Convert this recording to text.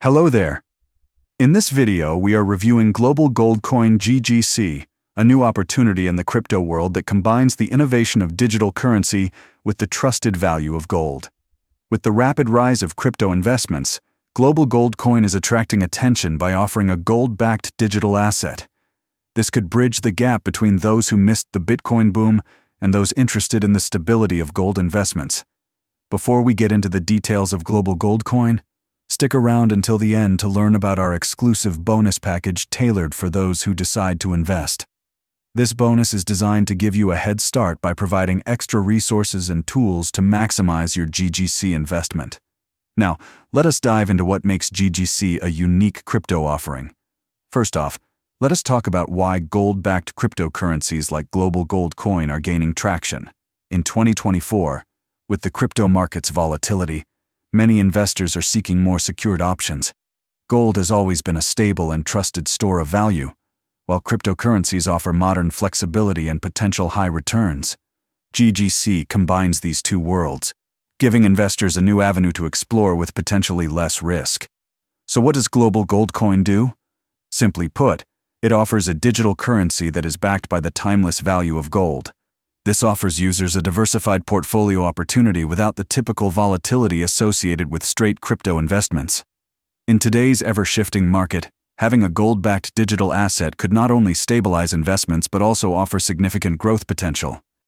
Hello there. In this video, we are reviewing Global Gold Coin GGC, a new opportunity in the crypto world that combines the innovation of digital currency with the trusted value of gold. With the rapid rise of crypto investments, Global Gold Coin is attracting attention by offering a gold-backed digital asset. This could bridge the gap between those who missed the Bitcoin boom and those interested in the stability of gold investments. Before we get into the details of Global Gold Coin, stick around until the end to learn about our exclusive bonus package tailored for those who decide to invest. This bonus is designed to give you a head start by providing extra resources and tools to maximize your GGC investment. Now, let us dive into what makes GGC a unique crypto offering. First off, let us talk about why gold-backed cryptocurrencies like Global Gold Coin are gaining traction. In 2024, with the crypto market's volatility, many investors are seeking more secured options. Gold has always been a stable and trusted store of value, while cryptocurrencies offer modern flexibility and potential high returns. GGC combines these two worlds, giving investors a new avenue to explore with potentially less risk. So what does Global Gold Coin do? Simply put, it offers a digital currency that is backed by the timeless value of gold. This offers users a diversified portfolio opportunity without the typical volatility associated with straight crypto investments. In today's ever-shifting market, having a gold-backed digital asset could not only stabilize investments but also offer significant growth potential.